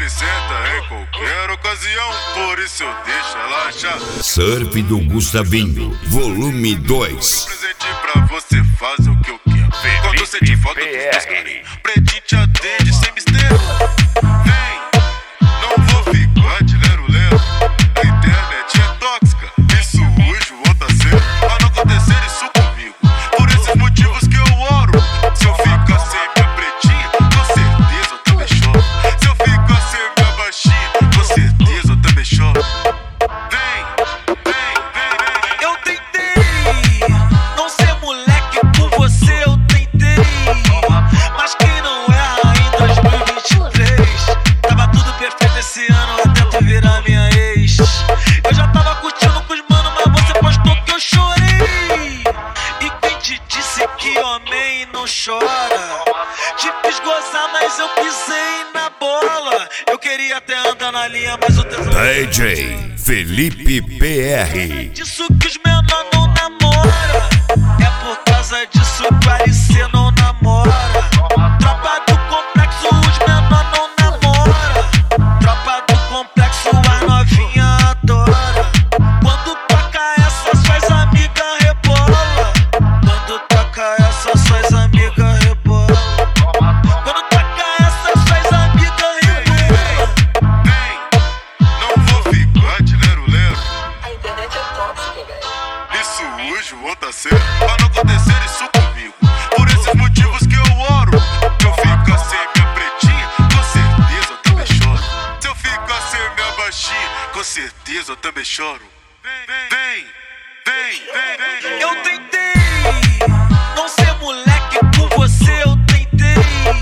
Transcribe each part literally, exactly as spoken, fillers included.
me senta em qualquer ocasião, por isso eu deixo ela achar. Surf do Gustavinho, volume dois. Presente pra você, faz o que eu quero. Quando você te falta dos teus carinhos, pretinho te atende sem mistério. Vem, não vou ficar de lero-lero. A internet é tóxica, isso hoje o outro tá cedo. Pra não acontecer isso comigo, por esses motivos que eu oro. Se eu ficar sem minha pretinha, com certeza eu também choro. Se eu ficar sem minha baixinha, com certeza eu também choro. Vem, vem, vem, vem. Eu tentei não ser moleque por você, eu tentei. Mas quem não erra em dois mil e vinte e três? Tava tudo perfeito esse ano até tu virar minha ex. Eu já tava curtindo com os mano, mas você postou que eu chorei. E quem te disse que homem não chora? Te fiz gozar, mas eu pisei na bola. Eu queria até andar na linha, mas o tesão D J Felipe P R. disso que os menor não namora. É por causa disso que o L C não namora. Tropa do complexo, os menor não namora. Tropa do complexo, as novinha adora. Quando toca essa, suas amigas rebola. Quando toca essa, suas amigas rebola. Quando toca essa, suas amigas rebola. Vem, não vou ficar de lero-lero. A internet é tóxica, velho. Isso hoje o outro tá cedo. Pra não acontecer isso comigo, por esses motivos que eu oro. Se eu ficar sem minha pretinha, com certeza eu também choro. Se eu ficar sem minha baixinha, com certeza eu também choro. Vem, vem, vem, vem, vem. Eu tentei não ser moleque por você, eu tentei.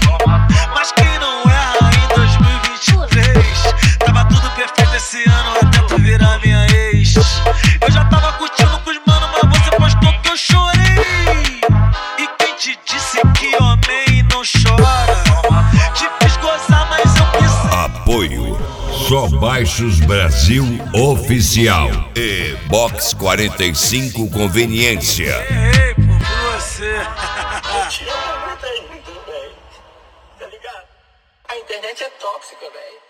Mas quem não erra em dois mil e vinte e três? Tava tudo perfeito esse ano até tu virar minha ex. Eu já tava curtindo com os mano, mas você postou que eu chorei. E quem te disse que homem não chora? Te fiz gozar, mas eu pisei. Apoio Só Baixos Brasil Oficial e Box quarenta e cinco Conveniência. Errei por você. Te amo muito aí, velho. Tá ligado? A internet é tóxica, velho.